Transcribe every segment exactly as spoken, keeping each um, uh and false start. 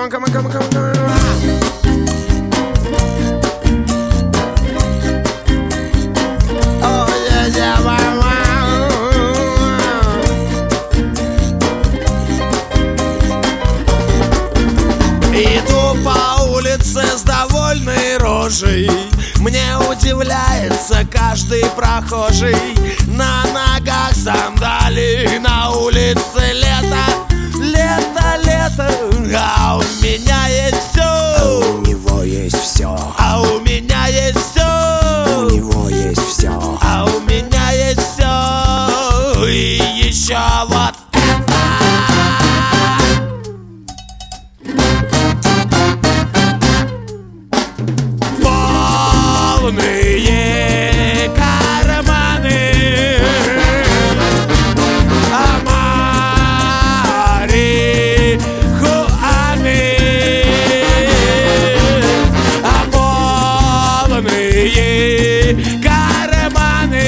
come on, come on, come on, come on, come on. Oh, yeah, yeah, wow, wow. Иду по улице с довольной рожей. Мне удивляется каждый прохожий. На ногах сандали, на улице лето. Лето, лето, а у меня есть все. А у него есть все. А у меня есть все. У него есть все. А у меня есть все. И еще вот полные карманы марихуаны, а полные карманы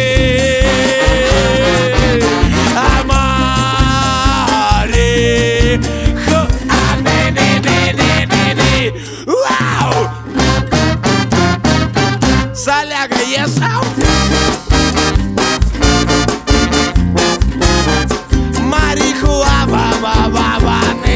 марихуаны. Вау! Соляга, yes, out. Марихуана-ба-ба-ба-баны.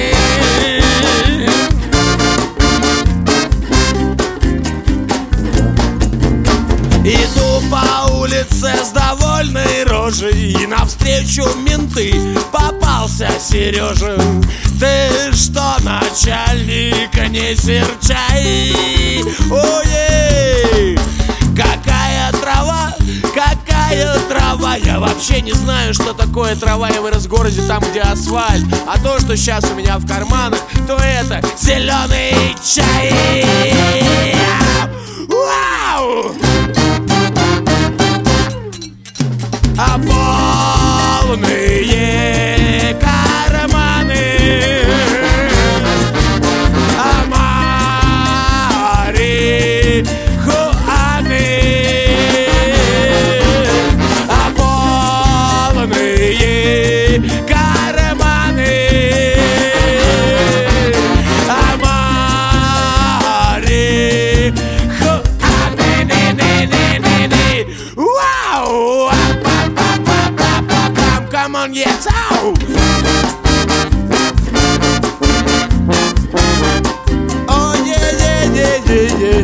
Иду по улице с довольной рожей, и навстречу менты попался Сережа. Ты что, начальника не серчай? Ой, какая трава, какая трава. Я вообще не знаю, что такое трава. Я вырос в городе, там, где асфальт. А то, что сейчас у меня в карманах, то это зеленый чай. Вау! А полные карманы марихуаны, а полные карманы марихуаны. Вау! Come on, yes, out! Oh, yeah, yeah, yeah, yeah, yeah,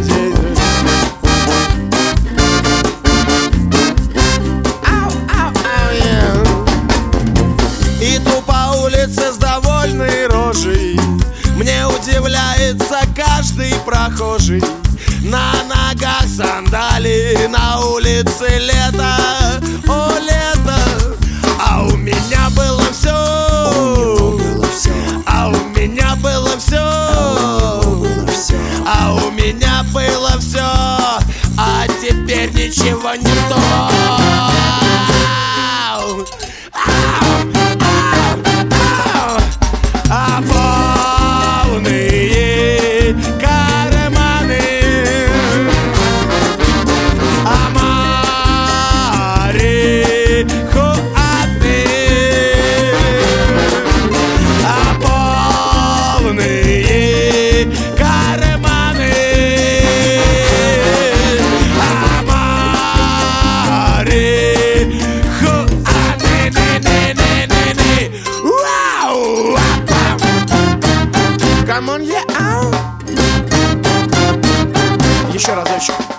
yeah. Ау, ау, ау, yeah. Иду по улице с довольной рожей. Мне удивляется каждый прохожий. На ногах сандали, на улице лето. О, лето! А у меня было все. А у меня было все. А у меня было все. А теперь ничего не то. А полные карманы марихуаны, а полные карманы марихуаны. Вау! Come on, yeah, out. Еще разочек.